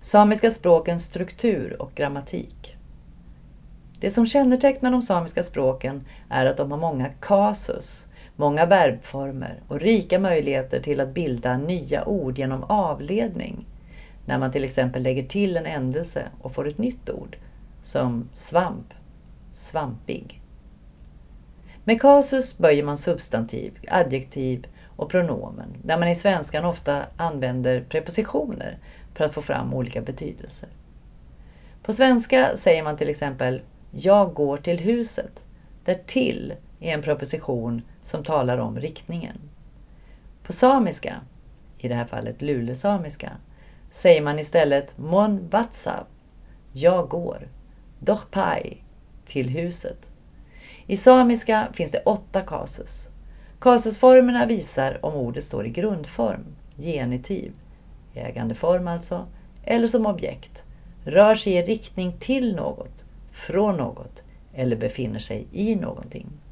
Samiska språkens struktur och grammatik. Det som kännetecknar de samiska språken är att de har många kasus, många verbformer och rika möjligheter till att bilda nya ord genom avledning. När man till exempel lägger till en ändelse och får ett nytt ord, som svamp, svampig. Med kasus böjer man substantiv, adjektiv och pronomen, där man i svenskan ofta använder prepositioner för att få fram olika betydelser. På svenska säger man till exempel jag går till huset, där till är en preposition som talar om riktningen. På samiska, i det här fallet lulesamiska, säger man istället mon vatsav, jag går, dochpai, till huset. I samiska finns det 8 kasus. Kasusformerna visar om ordet står i grundform, genitiv, ägandeform alltså, eller som objekt, rör sig i riktning till något, från något eller befinner sig i någonting.